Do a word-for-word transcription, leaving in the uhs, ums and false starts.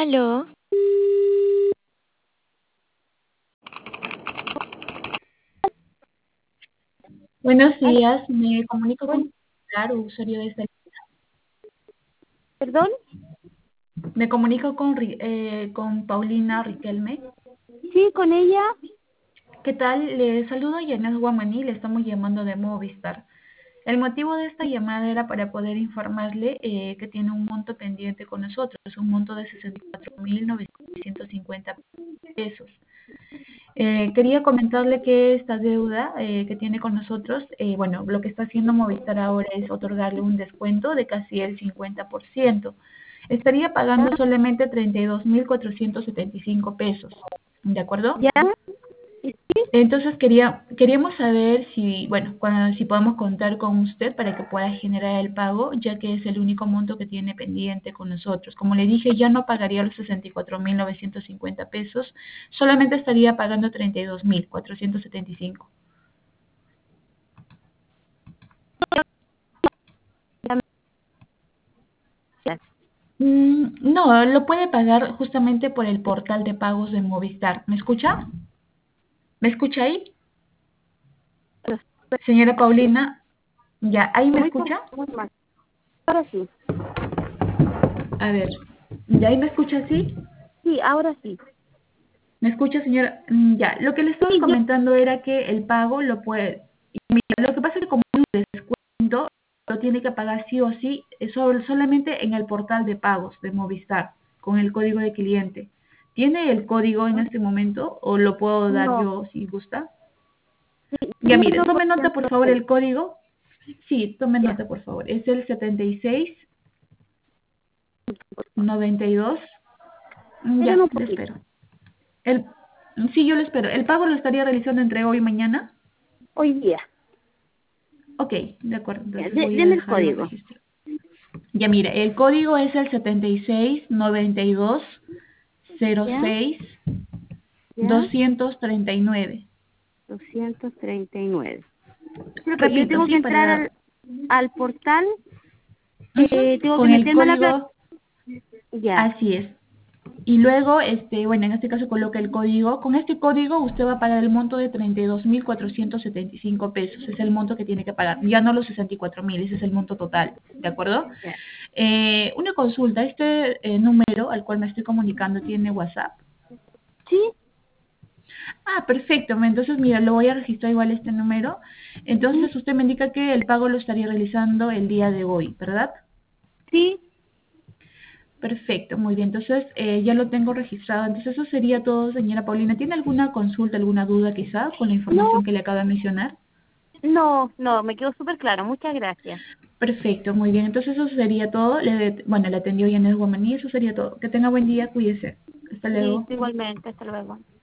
Aló. Buenos Ay, días, me comunico con bueno, Claro, usuario de esta. perdón, Me comunico con, Ri- eh, con Paulina Riquelme. sí, con ella. ¿Qué tal? Le saludo Yanes Guamaní, le estamos llamando de Movistar. El motivo de esta llamada era para poder informarle eh, que tiene un monto pendiente con nosotros, un monto de sesenta y cuatro mil novecientos cincuenta pesos. Eh, quería comentarle que esta deuda eh, que tiene con nosotros, eh, bueno, lo que está haciendo Movistar ahora es otorgarle un descuento de casi el cincuenta por ciento. Estaría pagando solamente treinta y dos mil cuatrocientos setenta y cinco pesos, ¿de acuerdo? Ya, Entonces quería, queríamos saber si, bueno, cuando, si podemos contar con usted para que pueda generar el pago, ya que es el único monto que tiene pendiente con nosotros. Como le dije, ya no pagaría los sesenta y cuatro mil novecientos cincuenta pesos, solamente estaría pagando treinta y dos mil cuatrocientos setenta y cinco. ya, ya. Mm, no, lo puede pagar justamente por el portal de pagos de Movistar. ¿Me escucha? ¿Me escucha ahí? Señora Paulina, ya, ¿ahí me Muy, por- escucha? muy mal. Ahora sí, A ver, ¿ya ahí me escucha así? sí, ahora sí. ¿Me escucha, señora? Mm, Ya, lo que le estaba Sí, yo, comentando era que el pago lo puede... Mira, lo que pasa es que como hay un descuento, lo tiene que pagar sí o sí, eh, sol- solamente en el portal de pagos de Movistar, con el código de cliente. ¿Tiene el código en este momento o lo puedo dar no, yo si gusta? sí, Ya, dímelo mire, tome porque nota por no favor sé. el código. Sí, tome Ya, nota por favor. Es el setenta y seis noventa y dos. Mm, espérame Ya, un le poquito. espero. El, sí, yo lo espero. ¿El pago lo estaría realizando entre hoy y mañana? Hoy día, Ok, de acuerdo, ya, entonces de- voy a deme el dejarlo código. registrado. Ya mire, el código es el setenta y seis noventa y dos cero Ya, seis ya, doscientos treinta y nueve. doscientos treinta y nueve. Pero, pero yo Repito, tengo que sí, entrar para... al, al portal, eh, Ujú, tengo que con el meterme a la plataforma. código, Ya, así es. Y luego, este, bueno, en este caso coloca el código. Con este código usted va a pagar el monto de treinta y dos mil cuatrocientos setenta y cinco pesos. Es el monto que tiene que pagar. Ya no los sesenta y cuatro mil, ese es el monto total. ¿De acuerdo? ya. Eh, una consulta. Este eh, número al cual me estoy comunicando tiene WhatsApp. Sí, Ah, perfecto. Entonces, mira, lo voy a registrar igual este número. ujú, Entonces, usted me indica que el pago lo estaría realizando el día de hoy, ¿verdad? sí, Perfecto, muy bien. Entonces, eh, ya lo tengo registrado. Entonces, eso sería todo, señora Paulina. ¿Tiene alguna consulta, alguna duda quizá con la no, información que le acabo de mencionar? no, no, me quedó súper claro. Muchas gracias. Perfecto, muy bien. Entonces, eso sería todo. Le, bueno, le atendió Yanet Guamaní. Eso sería todo. Que tenga buen día, cuídese. Hasta Sí, luego. igualmente, hasta luego.